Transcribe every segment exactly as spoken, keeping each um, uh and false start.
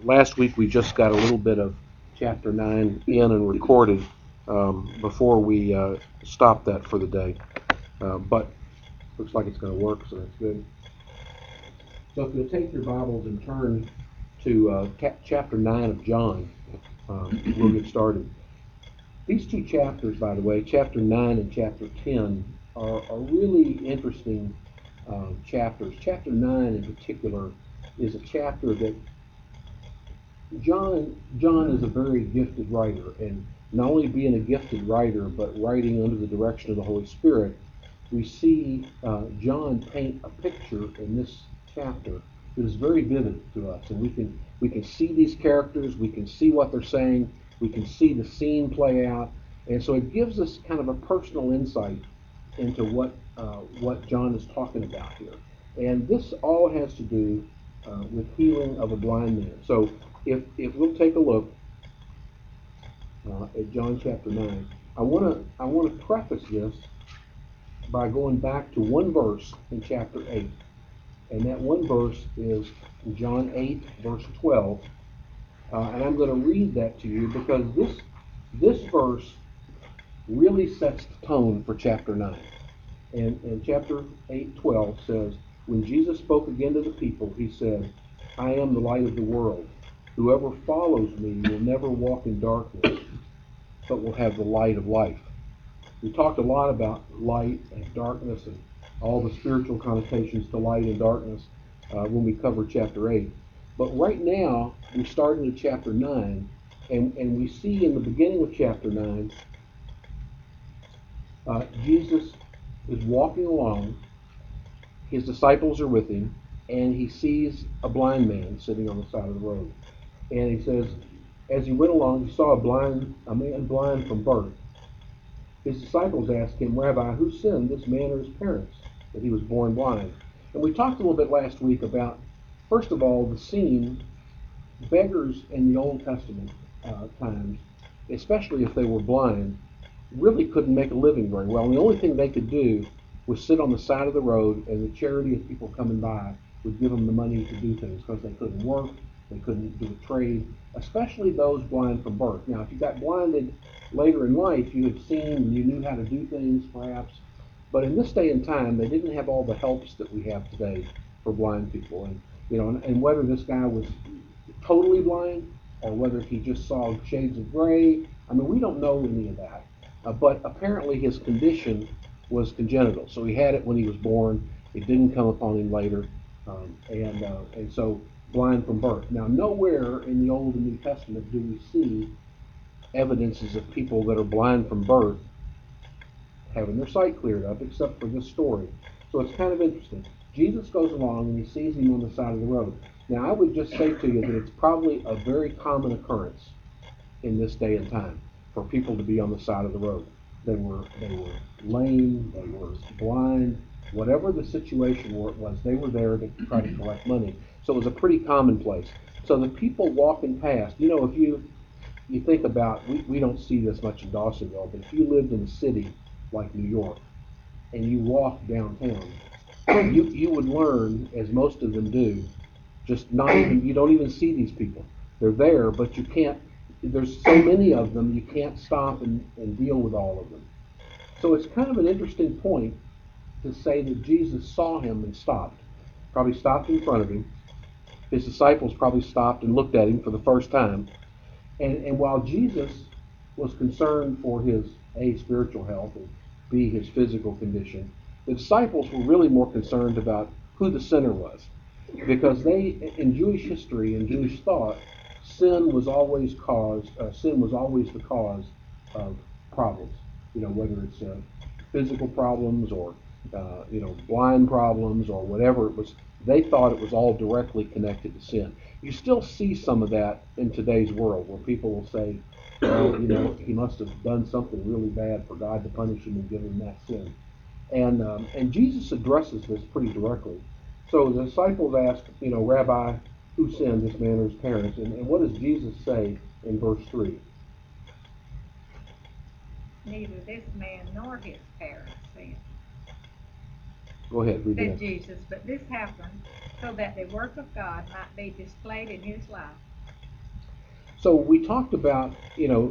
last week we just got a little bit of chapter nine in and recorded um, before we uh, stopped that for the day. Uh, but looks like it's going to work, so that's good. So if you'll take your Bibles and turn to uh, ca- chapter nine of John, um, we'll get started. These two chapters, by the way, chapter nine and chapter ten, are, are really interesting uh, chapters. Chapter nine in particular is a chapter that John John is a very gifted writer, and not only being a gifted writer, but writing under the direction of the Holy Spirit, we see uh, John paint a picture in this chapter that is very vivid to us, and we can we can see these characters, we can see what they're saying, we can see the scene play out, and so it gives us kind of a personal insight into what uh, what John is talking about here. And this all has to do uh, with healing of a blind man. So if if we'll take a look uh, at John chapter nine, I want to I want to preface this by going back to one verse in chapter eight, and that one verse is John eight verse twelve, uh, and I'm going to read that to you because this this verse really sets the tone for chapter nine. And, and chapter eight twelve says, "When Jesus spoke again to the people, he said, 'I am the light of the world. Whoever follows me will never walk in darkness, but will have the light of life.'" We talked a lot about light and darkness and all the spiritual connotations to light and darkness uh, when we covered chapter eight. But right now, we start into chapter nine, and, and we see in the beginning of chapter nine, uh, Jesus is walking along. His disciples are with him, and he sees a blind man sitting on the side of the road. And he says, as he went along, he saw a blind, a man blind from birth. His disciples asked him, "Rabbi, who sinned, this man or his parents, that he was born blind?" And we talked a little bit last week about, first of all, the scene. Beggars in the Old Testament uh, times, especially if they were blind, really couldn't make a living very well. And the only thing they could do was sit on the side of the road, and the charity of people coming by would give them the money to do things because they couldn't work, they couldn't do a trade, especially those blind from birth. Now, if you got blinded later in life, you had seen and you knew how to do things, perhaps. But in this day and time, they didn't have all the helps that we have today for blind people. And you know, and, and whether this guy was totally blind or whether he just saw shades of gray, I mean, we don't know any of that. Uh, but apparently his condition was congenital. So he had it when he was born. It didn't come upon him later. Um, and, uh, and so blind from birth. Now, nowhere in the Old and New Testament do we see evidences of people that are blind from birth having their sight cleared up, except for this story. So it's kind of interesting. Jesus goes along and he sees him on the side of the road. Now, I would just say to you that it's probably a very common occurrence in this day and time for people to be on the side of the road. They were they were lame, they were blind, whatever the situation was, they were there to try to collect money. So it was a pretty commonplace. So the people walking past, you know, if you you think about, we, we don't see this much in Dawsonville, but if you lived in a city like New York and you walked downtown, you you would learn, as most of them do, just not even, you don't even see these people. They're there, but you can't, there's so many of them, you can't stop and, and deal with all of them. So it's kind of an interesting point to say that Jesus saw him and stopped. Probably stopped in front of him. His disciples probably stopped and looked at him for the first time. And, and while Jesus was concerned for his, A, spiritual health, and B, his physical condition, the disciples were really more concerned about who the sinner was. Because they, in Jewish history and Jewish thought, sin was always caused, uh, sin was always the cause of problems. You know, whether it's uh, physical problems or, uh, you know, blind problems or whatever it was, they thought it was all directly connected to sin. You still see some of that in today's world where people will say, well, you know, he must have done something really bad for God to punish him and give him that sin. And, um, and Jesus addresses this pretty directly. So the disciples ask, you know, "Rabbi, who sinned, this man or his parents?" And, and what does Jesus say in verse three? Neither this man nor his parents sinned. Go ahead, read Said it. Jesus, but this happened so that the work of God might be displayed in his life. So we talked about, you know,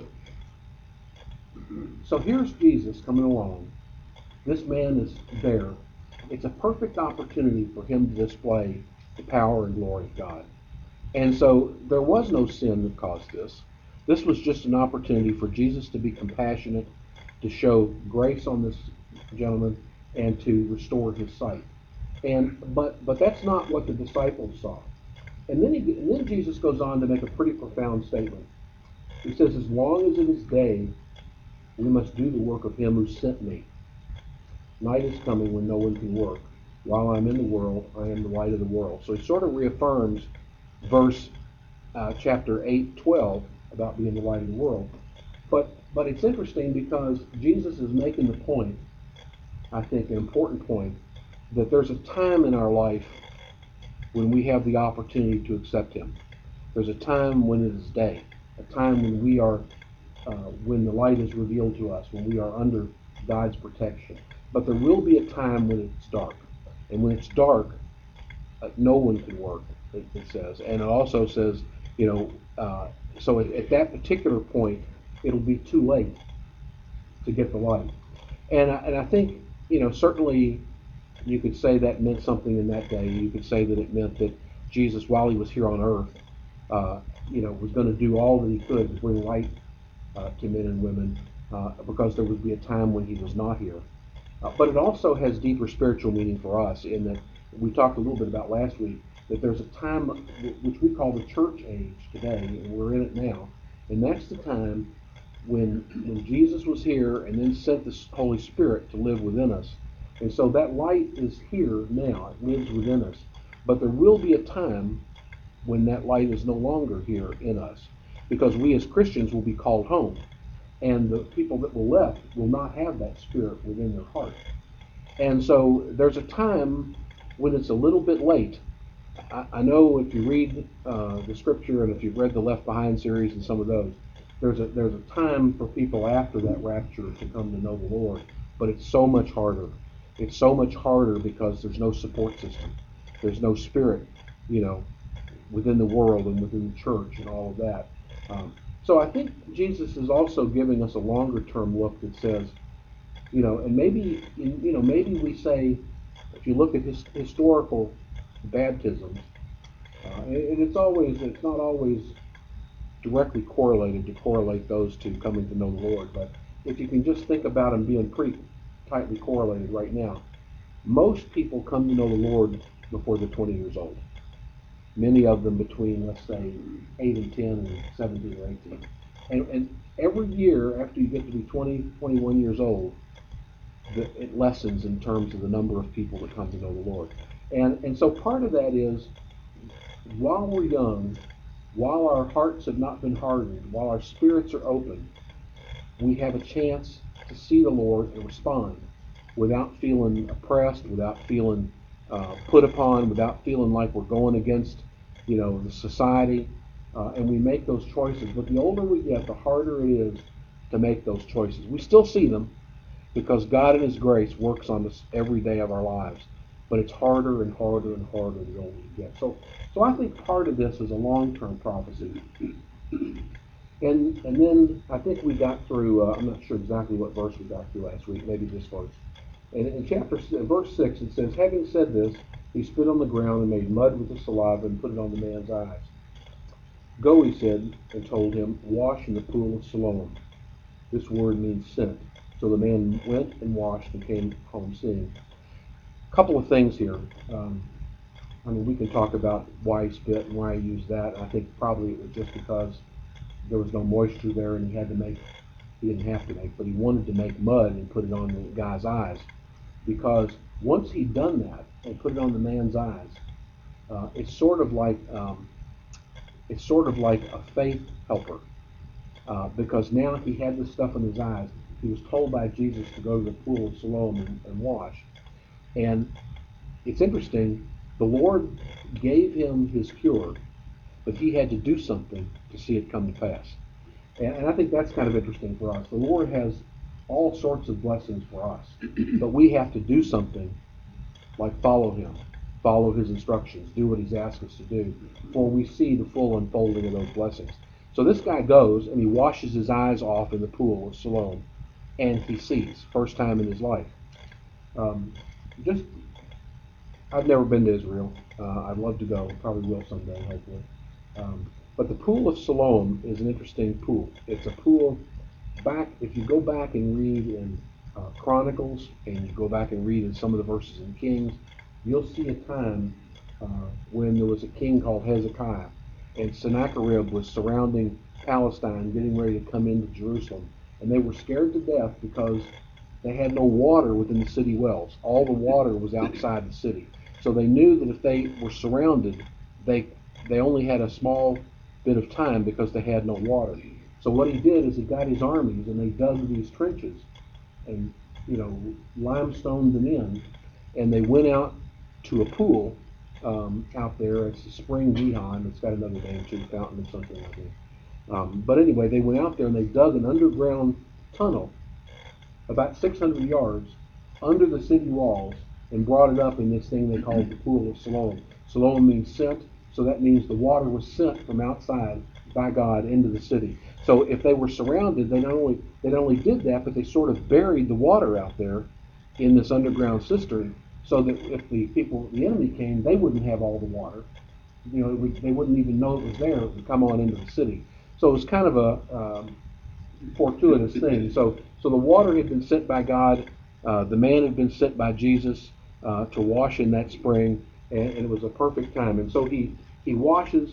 so here's Jesus coming along. This man is there. It's a perfect opportunity for him to display the power and glory of God. And so there was no sin that caused this. This was just an opportunity for Jesus to be compassionate, to show grace on this gentleman, and to restore his sight. And but but that's not what the disciples saw. And then he, and then Jesus goes on to make a pretty profound statement. He says, "As long as it is day, we must do the work of him who sent me. Night is coming when no one can work. While I'm in the world, I am the light of the world." So he sort of reaffirms verse uh, chapter eight, twelve about being the light of the world. But but it's interesting because Jesus is making the point, I think an important point, that there's a time in our life when we have the opportunity to accept him. There's a time when it is day, a time when we are, uh, when the light is revealed to us, when we are under God's protection. But there will be a time when it's dark. And when it's dark, uh, no one can work, it, it says. And it also says, you know, uh, so at, at that particular point, it'll be too late to get the light. And I, and I think, you know, certainly you could say that meant something in that day. You could say that it meant that Jesus, while he was here on earth, uh, you know, was going to do all that he could to bring light uh, to men and women, uh, because there would be a time when he was not here. Uh, but it also has deeper spiritual meaning for us in that we talked a little bit about last week, that there's a time which we call the church age today, and we're in it now. And that's the time when when Jesus was here and then sent the Holy Spirit to live within us. And so that light is here now. It lives within us. But there will be a time when that light is no longer here in us, because we as Christians will be called home. And the people that were left will not have that spirit within their heart. And so there's a time when it's a little bit late. I, I know if you read uh, the scripture, and if you've read the Left Behind series and some of those, there's a there's a time for people after that rapture to come to know the Lord. But it's so much harder. It's so much harder because there's no support system. There's no spirit, you know, within the world and within the church and all of that. Um, so I think Jesus is also giving us a longer term look that says, you know, and maybe, you know, maybe we say, if you look at his, historical baptisms, uh, and it's always, it's not always directly correlated to correlate those two coming to know the Lord, but if you can just think about them being pretty tightly correlated right now, most people come to know the Lord before they're twenty years old. Many of them between, let's say, eight and ten and seventeen or eighteen. And, and every year after you get to be twenty, twenty-one years old, the, it lessens in terms of the number of people that come to know the Lord. And, and so part of that is, while we're young, while our hearts have not been hardened, while our spirits are open, we have a chance to see the Lord and respond without feeling oppressed, without feeling uh, put upon, without feeling like we're going against, you know, the society. Uh, and we make those choices. But the older we get, the harder it is to make those choices. We still see them because God in His grace works on us every day of our lives. But it's harder and harder and harder the older you get. So, so I think part of this is a long-term prophecy. And and then I think we got through, uh, I'm not sure exactly what verse we got through last week, maybe this verse. And in chapter, in verse six, it says, "Having said this, he spit on the ground and made mud with the saliva and put it on the man's eyes. Go," he said, and told him, "wash in the pool of Siloam." This word means sent. So the man went and washed and came home seeing. A couple of things here. Um, I mean, we can talk about why he spit and why he used that. I think probably it was just because there was no moisture there and he had to make, he didn't have to make, but he wanted to make mud and put it on the guy's eyes. Because once he'd done that and put it on the man's eyes, uh, it's sort of like um, it's sort of like a faith helper. Uh, because now he had this stuff in his eyes. He was told by Jesus to go to the pool of Siloam and, and wash. And it's interesting, the Lord gave him his cure, but he had to do something to see it come to pass. And, and I think that's kind of interesting for us. The Lord has all sorts of blessings for us, but we have to do something like follow him, follow his instructions, do what he's asked us to do, before we see the full unfolding of those blessings. So this guy goes and he washes his eyes off in the pool of Siloam, and he sees, first time in his life. Um, just, I've never been to Israel. Uh, I'd love to go. Probably will someday, hopefully. Um, but the pool of Siloam is an interesting pool. It's a pool back. If you go back and read in uh, Chronicles, and you go back and read in some of the verses in Kings, you'll see a time uh, when there was a king called Hezekiah, and Sennacherib was surrounding Palestine, getting ready to come into Jerusalem, and they were scared to death because they had no water within the city wells. All the water was outside the city. So they knew that if they were surrounded, they they only had a small bit of time because they had no water. So what he did is he got his armies and they dug these trenches and, you know, limestoned them in, and they went out to a pool um, out there. It's the Spring Gihon. It's got another name too, Fountain or something like that. Um, but anyway, they went out there and they dug an underground tunnel about six hundred yards under the city walls and brought it up in this thing they called the Pool of Siloam. Siloam means sent, so that means the water was sent from outside by God into the city. So if they were surrounded, they not only they not only did that, but they sort of buried the water out there in this underground cistern, so that if the people, the enemy came, they wouldn't have all the water. You know, it would, they wouldn't even know it was there. It would come on into the city. So it was kind of a um, fortuitous thing. So, so the water had been sent by God. Uh, the man had been sent by Jesus uh, to wash in that spring, and, and it was a perfect time. And so he he washes,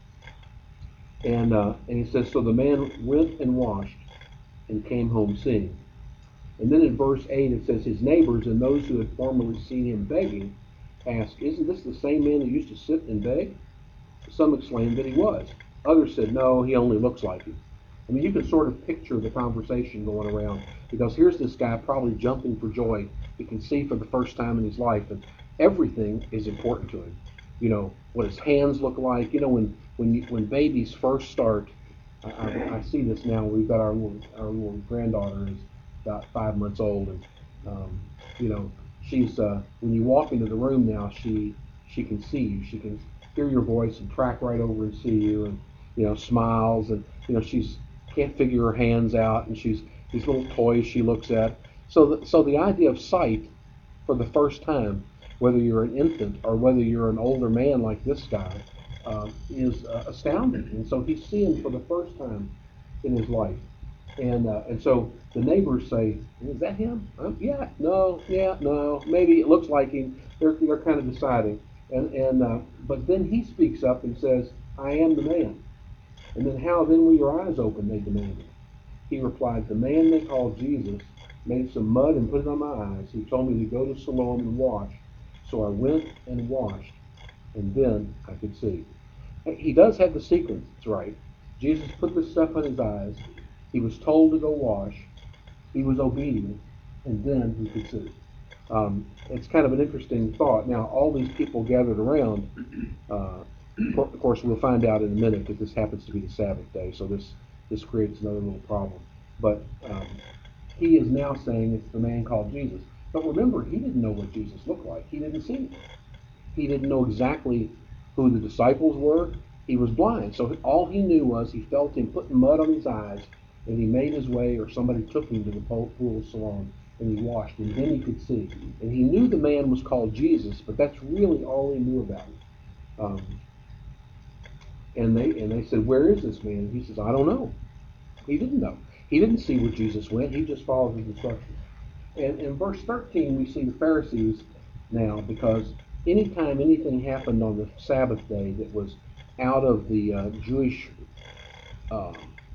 and uh, and he says, so the man went and washed, and came home seeing. And then in verse eight it says, his neighbors and those who had formerly seen him begging asked, isn't this the same man that used to sit and beg? Some exclaimed that he was. Others said, no, he only looks like him. I mean, you can sort of picture the conversation going around, because here's this guy probably jumping for joy. He can see for the first time in his life, and everything is important to him. You know, what his hands look like. You know, when when you, when babies first start, I, I, I see this now. We've got our little our little granddaughter is about five months old, and um, you know, she's uh, when you walk into the room now, she she can see you. She can hear your voice and track right over and see you, and you know, smiles, and you know, she's can't figure her hands out, and she's these little toys she looks at. So, the, so the idea of sight for the first time, whether you're an infant or whether you're an older man like this guy, uh, is uh, astounding. And so he's seeing for the first time in his life. And uh, and so the neighbors say, is that him? Um, yeah, no, yeah, no, maybe it looks like him. They're they're kind of deciding. And and uh, but then he speaks up and says, I am the man. And then how then were your eyes open, they demanded. He replied, the man they called Jesus made some mud and put it on my eyes. He told me to go to Siloam and wash. So I went and washed, and then I could see. He does have the sequence, it's right. Jesus put this stuff on his eyes. He was told to go wash. He was obedient, and then he could see. Um, it's kind of an interesting thought. Now, all these people gathered around, uh, of course, we'll find out in a minute that this happens to be the Sabbath day, so this, this creates another little problem. But um, he is now saying it's the man called Jesus. But remember, he didn't know what Jesus looked like. He didn't see him. He didn't know exactly who the disciples were. He was blind. So all he knew was he felt him putting mud on his eyes, and he made his way, or somebody took him to the pool of Siloam, and he washed, and then he could see. And he knew the man was called Jesus, but that's really all he knew about him. Um, and they and they said, where is this man? And he says, I don't know. He didn't know. He didn't see where Jesus went. He just followed his instructions. And in verse thirteen, we see the Pharisees now, because anytime anything happened on the Sabbath day that was out of the uh, Jewish uh,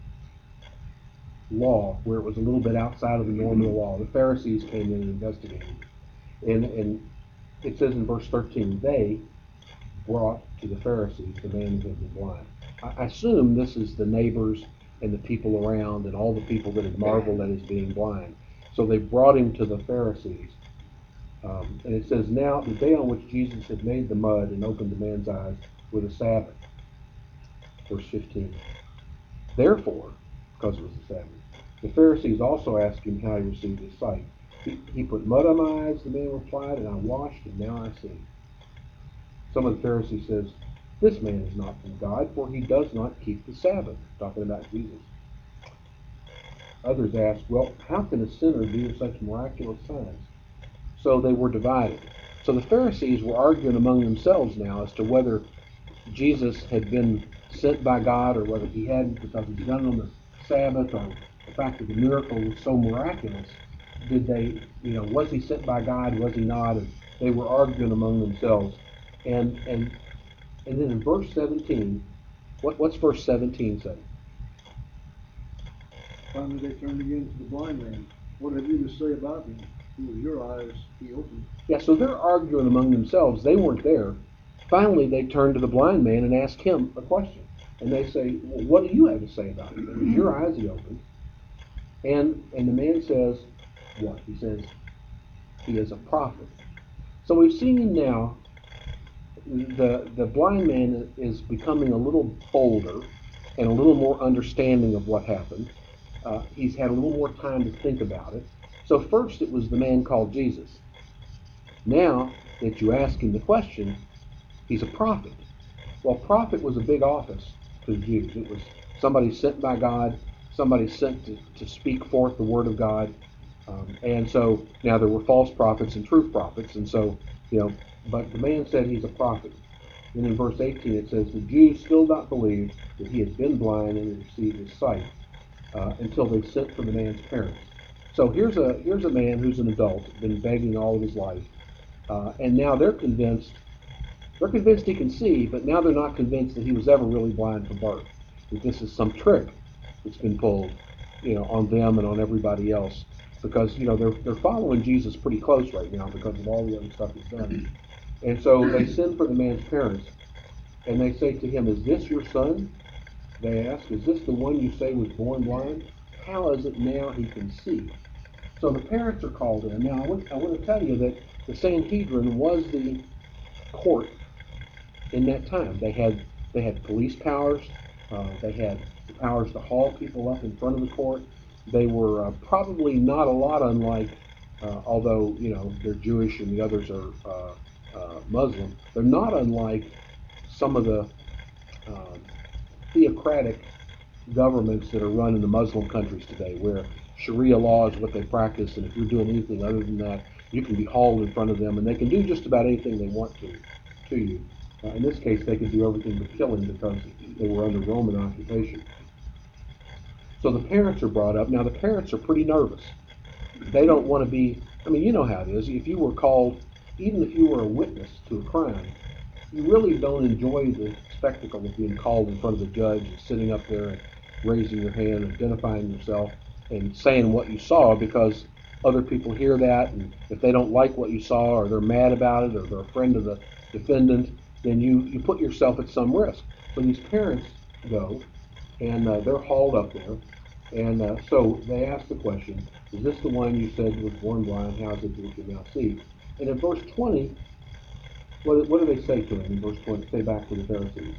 law, where it was a little bit outside of the norm of the law, the Pharisees came in and investigated. And, and it says in verse thirteen, they brought to the Pharisees the man who had been blind. I assume this is the neighbors and the people around and all the people that had marveled at his being blind. So they brought him to the Pharisees. Um, and it says, now the day on which Jesus had made the mud and opened the man's eyes was a Sabbath. Verse fifteen. Therefore, because it was the Sabbath, the Pharisees also asked him how he received his sight. He, he put mud on my eyes, the man replied, and I washed, and now I see. Some of the Pharisees says, This man is not from God, for he does not keep the Sabbath. Talking about Jesus. Others asked, well, how can a sinner do such miraculous signs? So they were divided. So the Pharisees were arguing among themselves now as to whether Jesus had been sent by God or whether he hadn't because he's done it on the Sabbath, or the fact that the miracle was so miraculous. Did they, you know, was he sent by God? Was he not? And they were arguing among themselves. And and and then in verse seventeen, what what's verse seventeen say? Finally they turned again to the blind man. What have you to say about him? Who with your eyes he opened? Yeah, so they're arguing among themselves. They weren't there. Finally, they turn to the blind man and ask him a question. And they say, well, what do you have to say about him? It was your eyes he opened. And and the man says, what? He says, he is a prophet. So we've seen now the the blind man is becoming a little bolder and a little more understanding of what happened. Uh, he's had a little more time to think about it. So first it was the man called Jesus. Now that you ask him the question, he's a prophet. Well, prophet was a big office to the Jews. It was somebody sent by God, somebody sent to, to speak forth the word of God. Um, and so now there were false prophets and true prophets. And so, you know, but the man said he's a prophet. And in verse eighteen it says, the Jews still not believed that he had been blind and had received his sight uh, until they sent for the man's parents. So here's a here's a man who's an adult, been begging all of his life, uh, and now they're convinced they're convinced he can see, but now they're not convinced that he was ever really blind from birth. That this is some trick that's been pulled, you know, on them and on everybody else, because you know they're they're following Jesus pretty close right now because of all the other stuff he's done. And so they send for the man's parents, and they say to him, "Is this your son?" They ask, "Is this the one you say was born blind? How is it now he can see?" So the parents are called in. Now I want, I want to tell you that the Sanhedrin was the court in that time. They had they had police powers. Uh, they had the powers to haul people up in front of the court. They were uh, probably not a lot unlike, uh, although you know they're Jewish and the others are uh, uh, Muslim. They're not unlike some of the uh, theocratic governments that are run in the Muslim countries today, where Sharia law is what they practice, and if you're doing anything other than that, you can be hauled in front of them, and they can do just about anything they want to to you. Uh, in this case, they could do everything but killing because they were under Roman occupation. So the parents are brought up. Now the parents are pretty nervous. They don't want to be, I mean, you know how it is. If you were called, even if you were a witness to a crime, you really don't enjoy the spectacle of being called in front of the judge and sitting up there and raising your hand, identifying yourself, and saying what you saw, because other people hear that, and if they don't like what you saw, or they're mad about it, or they're a friend of the defendant, then you, you put yourself at some risk. So these parents go, and uh, they're hauled up there, and uh, so they ask the question, is this the one you said was born blind? How is it that you can now see? And in verse twenty, what, what do they say to him in verse twenty? Say back to the Pharisees.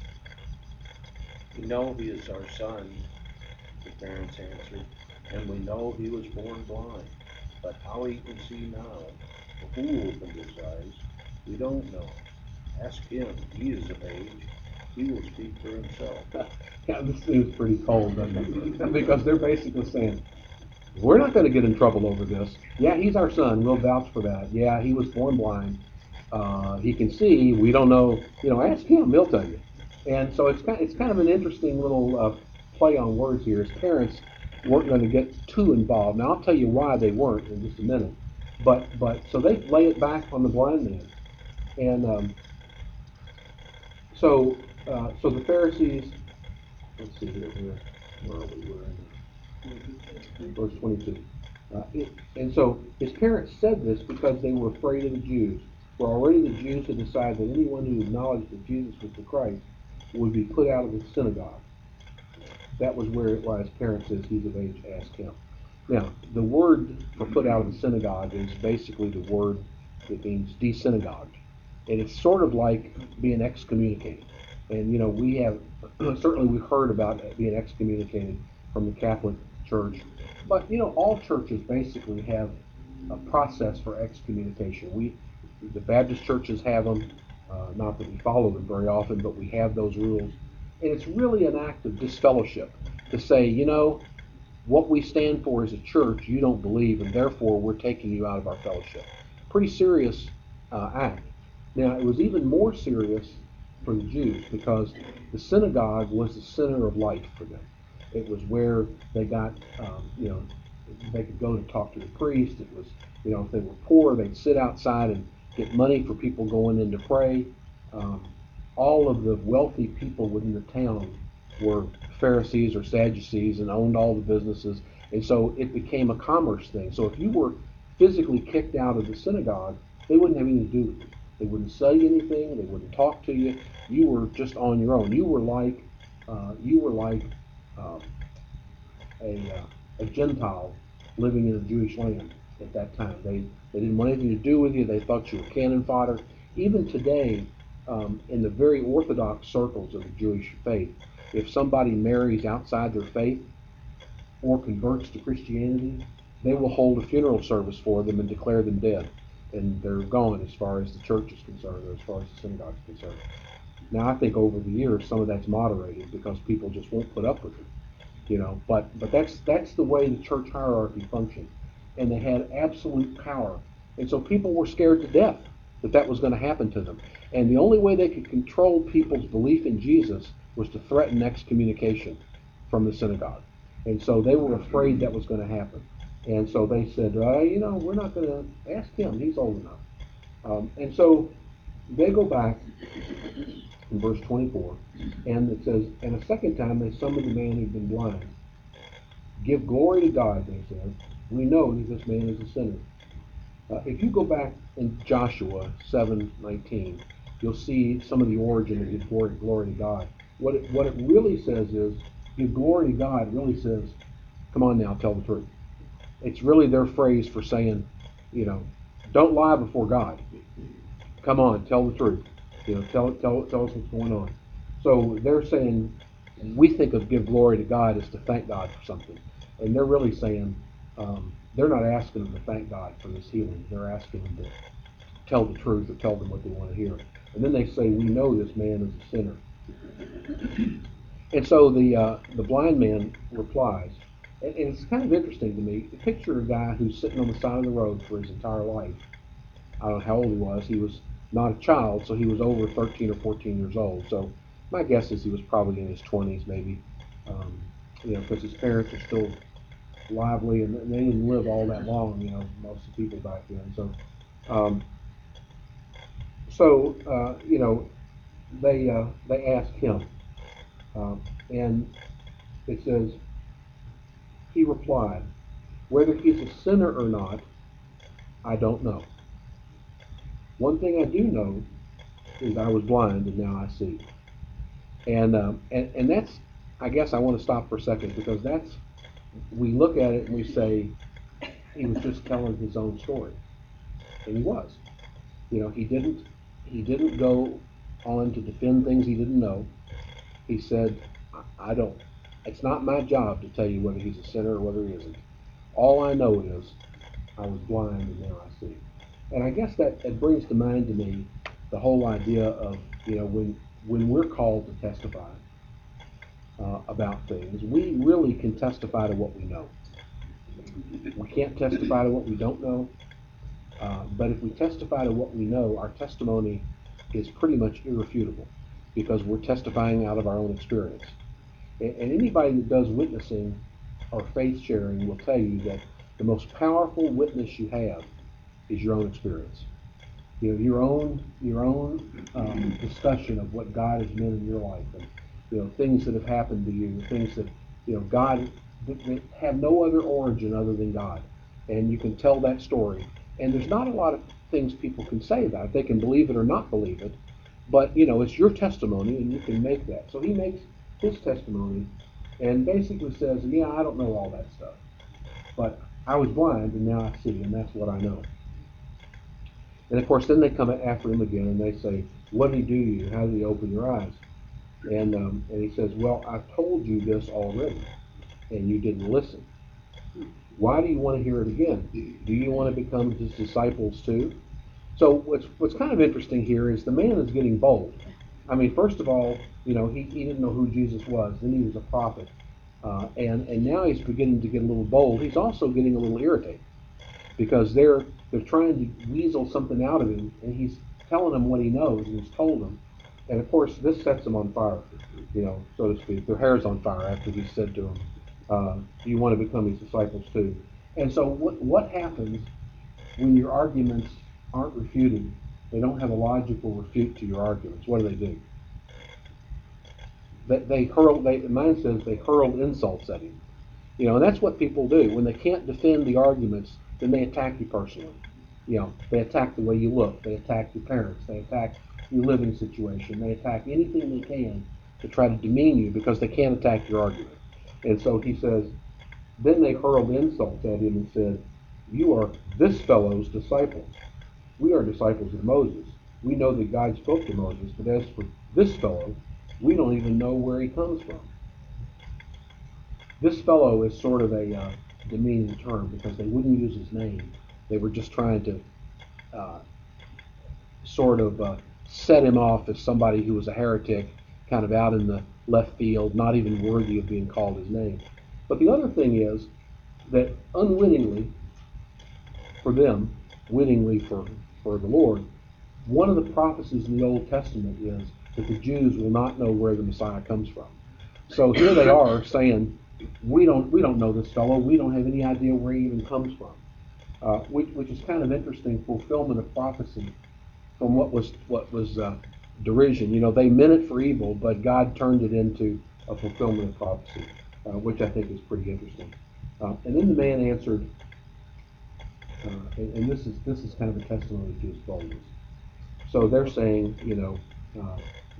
We know he is our son, the parents answered, and we know he was born blind. But how he can see now, who opened his eyes, we don't know. Ask him, he is of age. He will speak for himself. Yeah, this seems pretty cold, doesn't it? Because they're basically saying, we're not going to get in trouble over this. Yeah, he's our son. We'll vouch for that. Yeah, he was born blind. Uh, he can see. We don't know. You know, ask him. He'll tell you. And so it's kind of, it's kind of an interesting little uh, play on words here. His parents weren't going to get too involved. Now, I'll tell you why they weren't in just a minute. But but so they lay it back on the blind man. And um, so uh, so the Pharisees, let's see here, where, where are we? We're in verse twenty-two. Uh, it, and so his parents said this because they were afraid of the Jews. For already the Jews had decided that anyone who acknowledged that Jesus was the Christ would be put out of the synagogue. That was where why his parents says he's of age, ask him. Now, the word for put out of the synagogue is basically the word that means desynagogued. And it's sort of like being excommunicated. And, you know, we have, certainly we've heard about being excommunicated from the Catholic Church. But, you know, all churches basically have a process for excommunication. We, the Baptist churches have them. Uh, not that we follow them very often, but we have those rules. And it's really an act of disfellowship to say, you know, what we stand for as a church, you don't believe, and therefore we're taking you out of our fellowship. Pretty serious uh, act. Now, it was even more serious for the Jews because the synagogue was the center of life for them. It was where they got, um, you know, they could go to talk to the priest. It was, you know, if they were poor, they'd sit outside and get money for people going in to pray. Um, all of the wealthy people within the town were Pharisees or Sadducees and owned all the businesses. And so it became a commerce thing. So if you were physically kicked out of the synagogue, they wouldn't have anything to do with you. They wouldn't say anything. They wouldn't talk to you. You were just on your own. You were like, uh, you were like um, a, uh, a Gentile living in a Jewish land at that time. They they didn't want anything to do with you. They thought you were cannon fodder. Even today, um, in the very orthodox circles of the Jewish faith, if somebody marries outside their faith or converts to Christianity, they will hold a funeral service for them and declare them dead. And they're gone as far as the church is concerned, or as far as the synagogue is concerned. Now, I think over the years, some of that's moderated because people just won't put up with it, you know. But but that's that's the way the church hierarchy functioned, and they had absolute power, and so people were scared to death that that was going to happen to them. And the only way they could control people's belief in Jesus was to threaten excommunication from the synagogue, and so they were afraid that was going to happen. And so they said, uh, you know, we're not going to ask him. He's old enough. Um, and so they go back in verse twenty-four, and it says, and a second time they summoned the man who'd been blind. Give glory to God, they said. We know that this man is a sinner. Uh, if you go back in Joshua seven nineteen, you'll see some of the origin of give glory, glory to God. What it, what it really says is, give glory to God really says, come on now, tell the truth. It's really their phrase for saying, you know, don't lie before God. Come on, tell the truth. You know, tell tell tell us what's going on. So they're saying, we think of give glory to God as to thank God for something, and they're really saying um, they're not asking them to thank God for this healing. They're asking them to tell the truth or tell them what they want to hear. And then they say, we know this man is a sinner. And so the uh, the blind man replies. And it's kind of interesting to me. Picture a guy who's sitting on the side of the road for his entire life. I don't know how old he was. He was not a child, so he was over thirteen or fourteen years old. So my guess is he was probably in his twenties, maybe. Um, you know, because his parents are still lively, and they didn't live all that long. You know, most of the people back then. So, um, so uh, you know, they uh, they ask him, uh, and it says. He replied, whether he's a sinner or not, I don't know. One thing I do know is I was blind and now I see. And, um, and, and that's, I guess I want to stop for a second because that's, we look at it and we say, he was just telling his own story. And he was. You know, he didn't, he didn't go on to defend things he didn't know. He said, I, I don't. It's not my job to tell you whether he's a sinner or whether he isn't. All I know is I was blind and now I see. And I guess that it brings to mind to me the whole idea of, you know, when when we're called to testify uh, about things, we really can testify to what we know. We can't testify to what we don't know. Uh, but if we testify to what we know, our testimony is pretty much irrefutable because we're testifying out of our own experience. And anybody that does witnessing or faith sharing will tell you that the most powerful witness you have is your own experience. You know, your own your own um, discussion of what God has meant in your life, and you know things that have happened to you, things that you know God that, that have no other origin other than God, and you can tell that story. And there's not a lot of things people can say about it. They can believe it or not believe it, but you know it's your testimony, and you can make that. So he makes his testimony and basically says, yeah, I don't know all that stuff, but I was blind and now I see, and that's what I know. And of course then they come after him again and they say, what did he do to you? How did he open your eyes? And um, and he says, well, I've told you this already and you didn't listen. Why do you want to hear it again? Do you want to become his disciples too? So what's what's kind of interesting here is the man is getting bold. I mean, first of all, you know, he, he didn't know who Jesus was. Then he was a prophet, uh, and and now he's beginning to get a little bold. He's also getting a little irritated because they're they're trying to weasel something out of him, and he's telling them what he knows, and he's told them. And of course, this sets them on fire, you know, so to speak. Their hair's on fire after he said to them, uh, "You want to become his disciples too." And so, what what happens when your arguments aren't refuted? They don't have a logical refute to your arguments. What do they do? They, they hurl. They, mine says they hurled insults at him. You know, and that's what people do when they can't defend the arguments. Then they attack you personally. You know, they attack the way you look. They attack your parents. They attack your living situation. They attack anything they can to try to demean you because they can't attack your argument. And so he says, then they hurled insults at him and said, "You are this fellow's disciples. We are disciples of Moses. We know that God spoke to Moses, but as for this fellow, we don't even know where he comes from." This fellow is sort of a uh, demeaning term because they wouldn't use his name. They were just trying to uh, sort of uh, set him off as somebody who was a heretic, kind of out in the left field, not even worthy of being called his name. But the other thing is that unwittingly, for them, wittingly for, for the Lord, one of the prophecies in the Old Testament is that the Jews will not know where the Messiah comes from. So here they are saying, we don't we don't know this fellow. We don't have any idea where he even comes from, uh, which, which is kind of interesting fulfillment of prophecy from what was what was uh, derision. You know, they meant it for evil, but God turned it into a fulfillment of prophecy, uh, which I think is pretty interesting. Uh, and then the man answered, uh, and, and this is this is kind of a testimony to his boldness. So they're saying, you know, uh,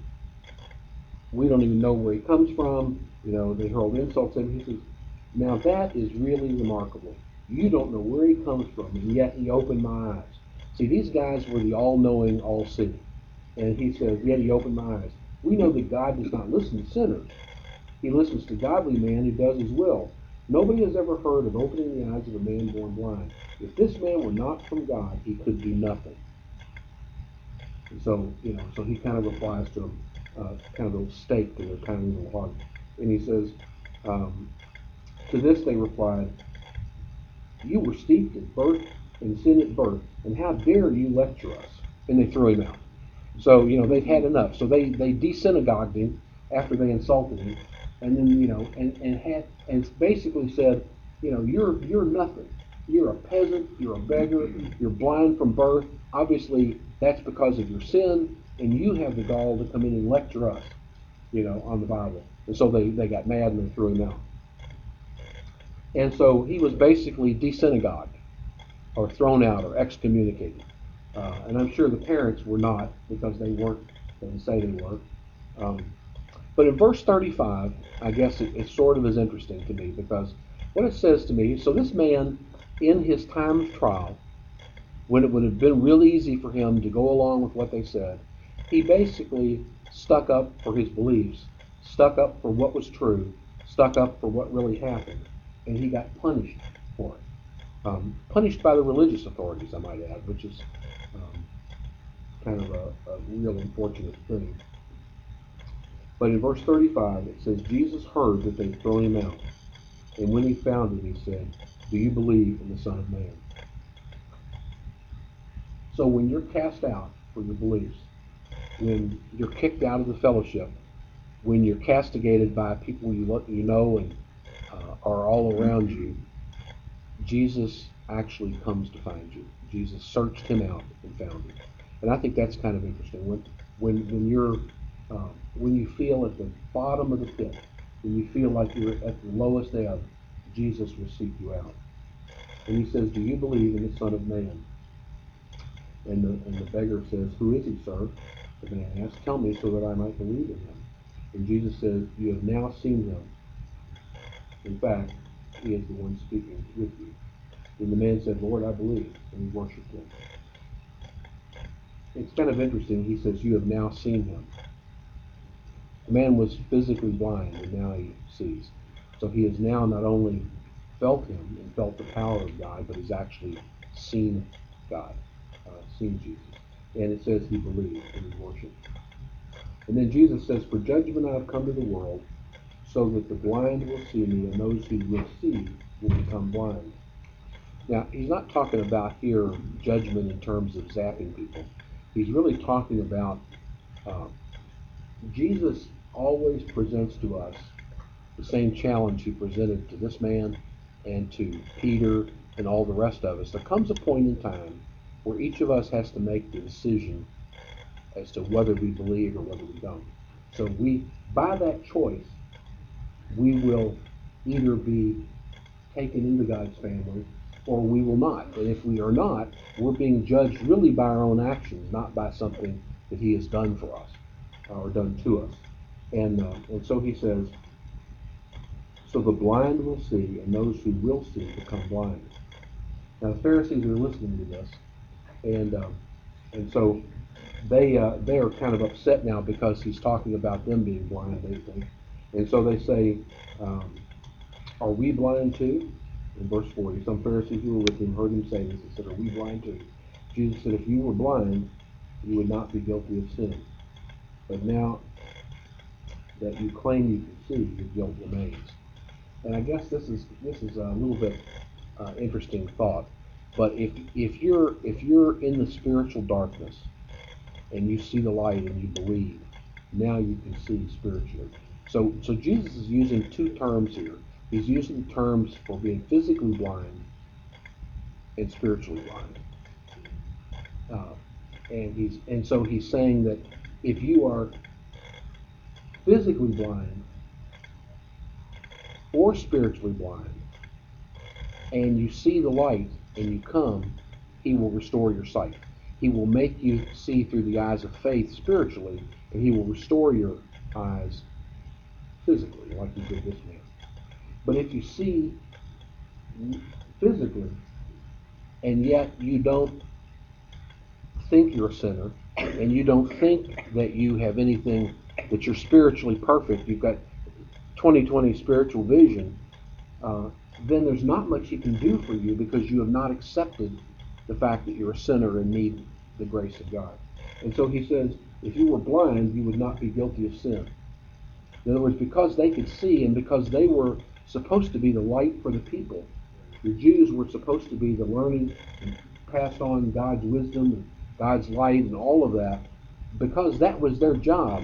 we don't even know where he comes from. You know, they hurled insults at him. He says, now that is really remarkable. You don't know where he comes from, and yet he opened my eyes. See, these guys were the all-knowing, all-seeing. And he says, yet he opened my eyes. We know that God does not listen to sinners. He listens to godly man who does his will. Nobody has ever heard of opening the eyes of a man born blind. If this man were not from God, he could do nothing. And so, you know, so he kind of replies to him, uh, kind of a stake to their tiny little heart. And he says, um, to this they replied, you were steeped at birth in sin at birth, and how dare you lecture us? And they threw him out. So, you know, they've had enough. So they, they de-synagogued him after they insulted him, and then, you know, and, and had and basically said, you know, you're you're nothing. You're a peasant, you're a beggar, you're blind from birth. Obviously, that's because of your sin, and you have the gall to come in and lecture us, you know, on the Bible. And so they, they got mad and they threw him out. And so he was basically de-synagogued, or thrown out, or excommunicated. Uh, and I'm sure the parents were not, because they weren't, they say they were. Um, but in verse thirty-five, I guess it, it sort of is interesting to me, because what it says to me, so this man, in his time of trial, when it would have been real easy for him to go along with what they said, he basically stuck up for his beliefs, stuck up for what was true, stuck up for what really happened, and he got punished for it. Um, punished by the religious authorities, I might add, which is um, kind of a, a real unfortunate thing. But in verse thirty-five, it says, Jesus heard that they had thrown him out, and when he found him, he said, do you believe in the Son of Man? So when you're cast out for your beliefs, when you're kicked out of the fellowship, when you're castigated by people you, lo- you know and uh, are all around you, Jesus actually comes to find you. Jesus searched him out and found him. And I think that's kind of interesting. When when when you're uh, when you feel at the bottom of the pit, when you feel like you're at the lowest ebb, Jesus will seek you out. And he says, do you believe in the Son of Man? And the, and the beggar says, who is he, sir? The man asks, tell me so that I might believe in him. And Jesus says, you have now seen him. In fact, he is the one speaking with you. And the man said, Lord, I believe. And he worshipped him. It's kind of interesting. He says, you have now seen him. The man was physically blind, and now he sees. So he has now not only felt him and felt the power of God, but has actually seen God, uh, seen Jesus. And it says he believed and he worshiped. And then Jesus says, for judgment I have come to the world, so that the blind will see me, and those who will see will become blind. Now, he's not talking about here judgment in terms of zapping people. He's really talking about uh, Jesus always presents to us the same challenge he presented to this man and to Peter and all the rest of us. There comes a point in time where each of us has to make the decision as to whether we believe or whether we don't. So we, by that choice, we will either be taken into God's family or we will not. And if we are not, we're being judged really by our own actions, not by something that he has done for us or done to us. And, uh, and so he says, so the blind will see, and those who will see become blind. Now the Pharisees are listening to this, and uh, and so they uh, they are kind of upset now because he's talking about them being blind, they think. And so they say, um, are we blind too? In verse forty, some Pharisees who were with him heard him say this and said, are we blind too? Jesus said, if you were blind, you would not be guilty of sin. But now that you claim you can see, your guilt remains. And I guess this is this is a little bit uh, interesting thought. But if if you're if you're in the spiritual darkness and you see the light and you believe, now you can see spiritually. So so Jesus is using two terms here. He's using terms for being physically blind and spiritually blind. Uh, and he's and so he's saying that if you are physically blind or spiritually blind, and you see the light and you come, he will restore your sight. He will make you see through the eyes of faith spiritually, and he will restore your eyes physically, like he did this man. But if you see physically, and yet you don't think you're a sinner, and you don't think that you have anything, that you're spiritually perfect, you've got twenty twenty spiritual vision, uh, then there's not much he can do for you because you have not accepted the fact that you're a sinner and need the grace of God. And so he says, if you were blind, you would not be guilty of sin. In other words, because they could see and because they were supposed to be the light for the people, the Jews were supposed to be the learning and pass on God's wisdom and God's light and all of that, because that was their job.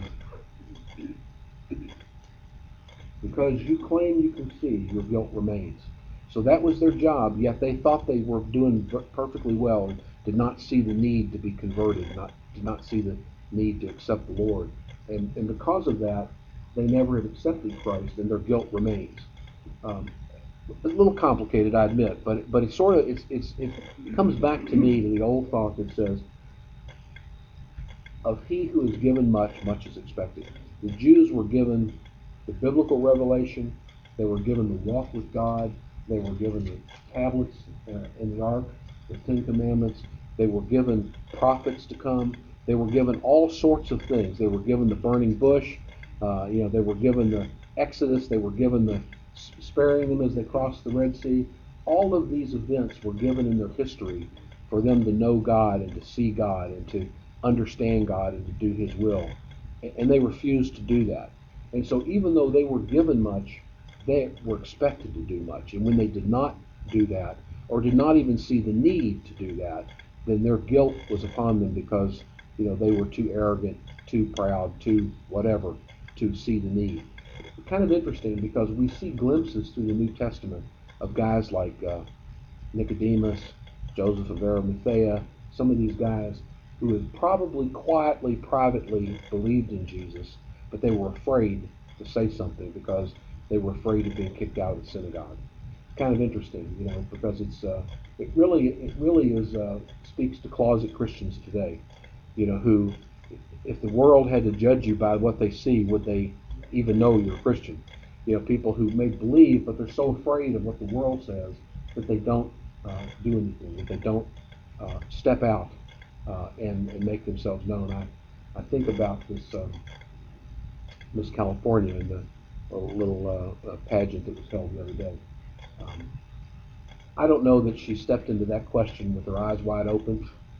Because you claim you can see, your guilt remains. So that was their job, yet they thought they were doing perfectly well and did not see the need to be converted, not, did not see the need to accept the Lord. And, and because of that, they never had accepted Christ, and their guilt remains. Um, a little complicated, I admit, but but it sort of it's, it's it comes back to me to the old thought that says, "Of he who is given much, much is expected." The Jews were given the biblical revelation; they were given the walk with God; they were given the tablets uh, in the ark, the Ten Commandments; they were given prophets to come; they were given all sorts of things. They were given the burning bush. Uh, you know, they were given the Exodus. They were given the sparing them as they crossed the Red Sea. All of these events were given in their history for them to know God and to see God and to understand God and to do His will. And they refused to do that. And so even though they were given much, they were expected to do much. And when they did not do that, or did not even see the need to do that, then their guilt was upon them because, you know, they were too arrogant, too proud, too whatever, to see the need. It's kind of interesting because we see glimpses through the New Testament of guys like uh, Nicodemus, Joseph of Arimathea, some of these guys who had probably quietly, privately believed in Jesus, but they were afraid to say something because they were afraid of being kicked out of the synagogue. Kind of interesting, you know, because it's uh, it really it really is uh, speaks to closet Christians today, you know, who, if the world had to judge you by what they see, would they even know you're a Christian? You know, people who may believe, but they're so afraid of what the world says that they don't uh, do anything, that they don't uh, step out uh, and, and make themselves known. I, I think about this um, Miss California and the uh, little uh, uh, pageant that was held the other day. Um, I don't know that she stepped into that question with her eyes wide open.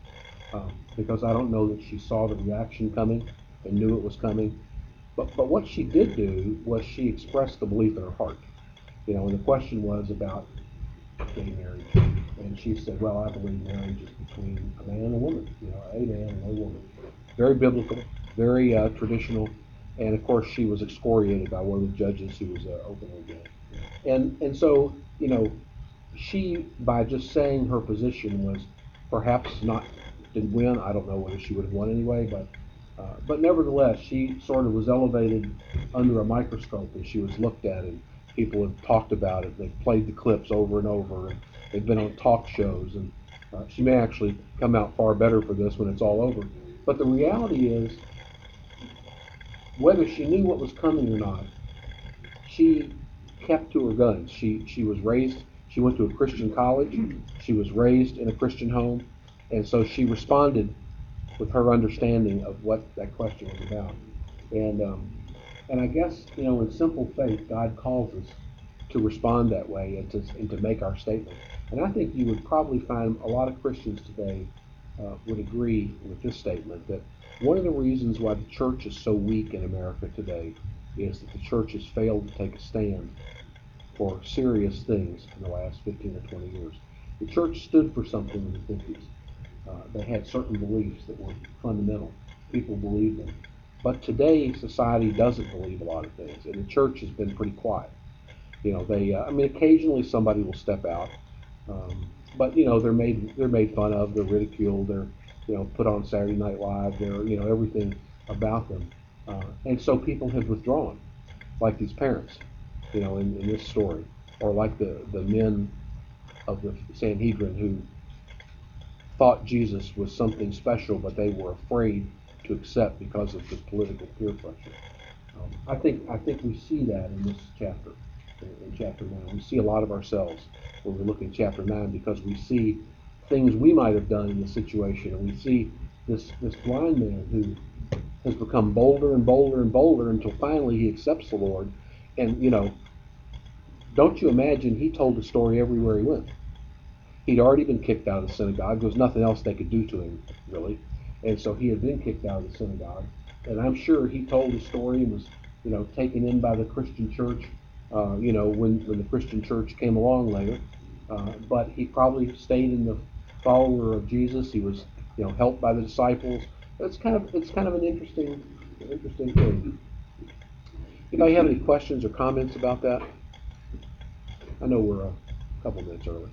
um, because I don't know that she saw the reaction coming and knew it was coming. But, but what she did do was she expressed the belief in her heart. You know, and the question was about gay marriage. And she said, well, I believe marriage is between a man and a woman, you know, a man and a woman. Very biblical, very uh, traditional. And of course, she was excoriated by one of the judges who was uh, openly gay. And, and so, you know, she, by just saying her position, was perhaps not, didn't win. I don't know whether she would have won anyway, but uh, but nevertheless, she sort of was elevated under a microscope as she was looked at, and people have talked about it. They've played the clips over and over, and they've been on talk shows, and uh, she may actually come out far better for this when it's all over. But the reality is, whether she knew what was coming or not, she kept to her guns. She she was raised. She went to a Christian college. She was raised in a Christian home, and so she responded with her understanding of what that question was about. And um, and I guess, you know, in simple faith, God calls us to respond that way and to and to make our statement. And I think you would probably find a lot of Christians today uh, would agree with this statement, that one of the reasons why the church is so weak in America today is that the church has failed to take a stand for serious things in the last fifteen or twenty years. The church stood for something in the fifties. Uh, they had certain beliefs that were fundamental. People believed them. But today, society doesn't believe a lot of things, and the church has been pretty quiet. You know, they, uh, I mean, occasionally somebody will step out, um, but, you know, they're made, they're made fun of, they're ridiculed, they're, you know, put on Saturday Night Live, they're, you know, everything about them. Uh, and so people have withdrawn, like these parents, you know, in, in this story, or like the, the men of the Sanhedrin who thought Jesus was something special, but they were afraid to accept because of the political peer pressure. Um, I think I think we see that in this chapter, in, in chapter nine. We see a lot of ourselves when we look in chapter nine, because we see things we might have done in the situation, and we see this this blind man who has become bolder and bolder and bolder until finally he accepts the Lord. And, you know, don't you imagine he told the story everywhere he went. He'd already been kicked out of the synagogue. There was nothing else they could do to him, really. And so he had been kicked out of the synagogue. And I'm sure he told his story and was, you know, taken in by the Christian church, uh, you know, when, when the Christian church came along later. Uh, but he probably stayed in the follower of Jesus. He was, you know, helped by the disciples. It's kind of it's kind of an interesting interesting thing. Anybody have any questions or comments about that? I know we're a couple minutes early.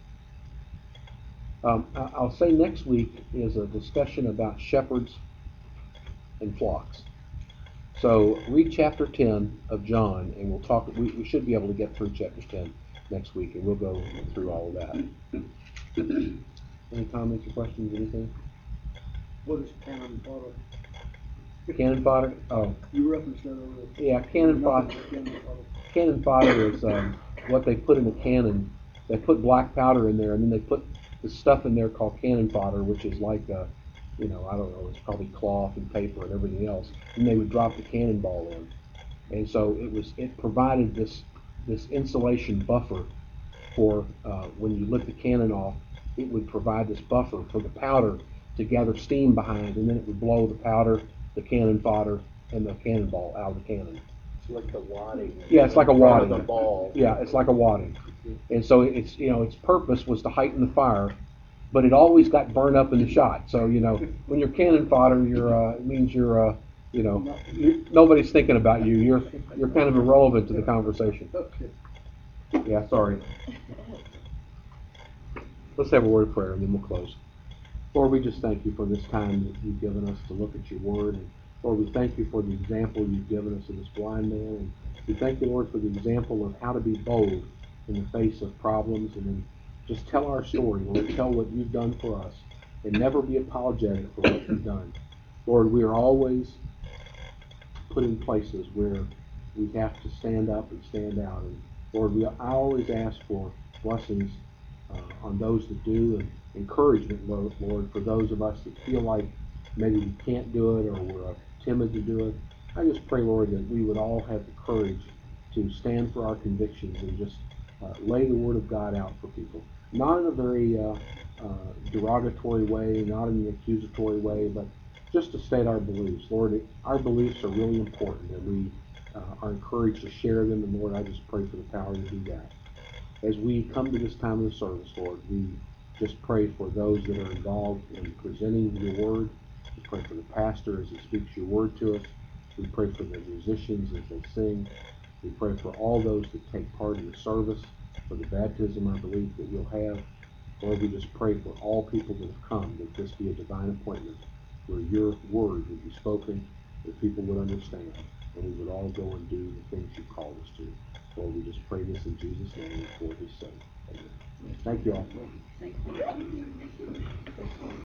Um, I'll say next week is a discussion about shepherds and flocks. So read chapter ten of John, and we'll talk. We, we should be able to get through chapter ten next week, and we'll go through all of that. Any comments or questions? Anything? What is cannon fodder? Cannon fodder? Oh, You referenced that earlier. yeah, cannon fodder. Cannon fodder. Cannon fodder is um, what they put in a cannon. They put black powder in there, and then they put the stuff in there called cannon fodder, which is like a, you know, I don't know, it's probably cloth and paper and everything else. And they would drop the cannonball in, and so it was. It provided this this insulation buffer for uh, when you lit the cannon off. It would provide this buffer for the powder to gather steam behind, and then it would blow the powder, the cannon fodder, and the cannonball out of the cannon. It's like the wadding. Yeah, it's like a in front of wadding. The ball. Yeah, it's like a wadding. And so it's, you know, its purpose was to heighten the fire, but it always got burned up in the shot. So, you know, when you're cannon fodder, you're, uh, it means you're, uh, you know, you're, nobody's thinking about you. You're, you're kind of irrelevant to the conversation. Okay. Yeah, sorry. Let's have a word of prayer and then we'll close. Lord, we just thank you for this time that you've given us to look at your word. And Lord, we thank you for the example you've given us of this blind man. And we thank you, Lord, for the example of how to be bold in the face of problems, and then just tell our story, Lord. Tell what you've done for us, and never be apologetic for what you've done. Lord, we are always put in places where we have to stand up and stand out. And Lord, we, I always ask for blessings uh, on those that do, and encouragement, Lord, for those of us that feel like maybe we can't do it or we're uh, timid to do it. I just pray, Lord, that we would all have the courage to stand for our convictions and just uh, lay the Word of God out for people. not in a very uh, uh, derogatory way, not in an accusatory way, but just to state our beliefs. Lord, it, our beliefs are really important, and we uh, are encouraged to share them, and Lord, I just pray for the power to do that. As we come to this time of the service, Lord, we just pray for those that are involved in presenting your word. We pray for the pastor as he speaks your word to us. We pray for the musicians as they sing. We pray for all those that take part in the service, for the baptism, I believe, that you'll have. Lord, we just pray for all people that have come, that this be a divine appointment, where your word would be spoken, that people would understand, and we would all go and do the things you called us to. Lord, we just pray this in Jesus' name and for his sake. Amen. Thank you all. Thank you.